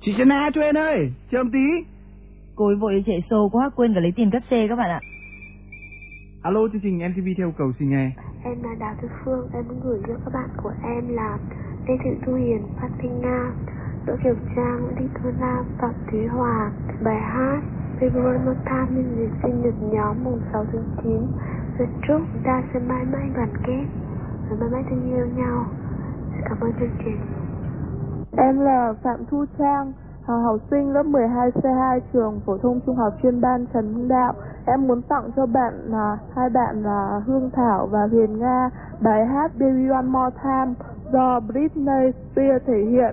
Chị Senna cho em ơi, chờ một tí. Cô ấy vội chạy show quá quên cả lấy tiền cắt xe các bạn ạ. Alo, chương trình MTV theo cầu xin nghe. Em là Đào Tư Phương, em muốn gửi cho các bạn của em là Lê Thị Thu Hiền, Phan Thanh Nga, Đỗ Kiều Trang, Nguyễn Thị Thu Lam, Phạm Thúy Hòa. Bài hát Baby One More Time nhân dịp sinh nhật nhóm mùng 6 tháng 9. Rất chúc chúng ta sẽ mãi mãi đoàn kết và mãi mãi thương yêu nhau. Xin cảm ơn chương trình. Em là Phạm Thu Trang, học sinh lớp 12C2 trường phổ thông trung học chuyên ban Trần Hưng Đạo. Em muốn tặng cho hai bạn là Hương Thảo và Huyền Nga bài hát Baby One More Time do Britney Spears thể hiện.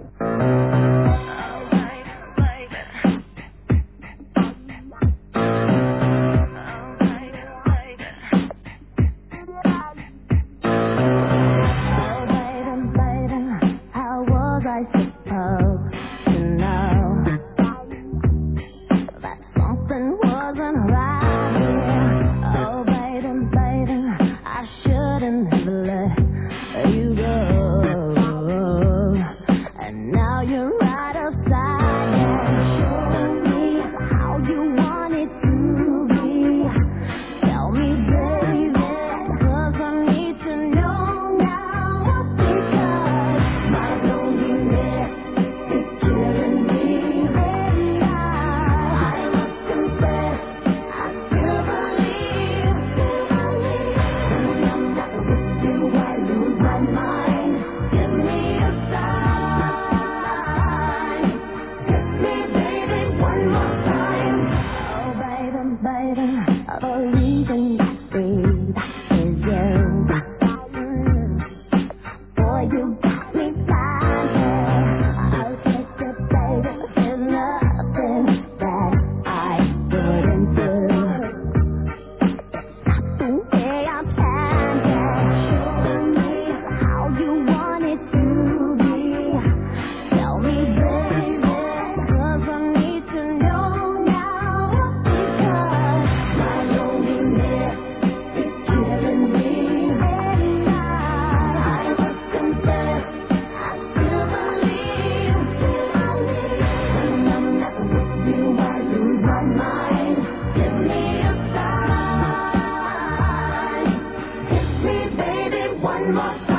One more time.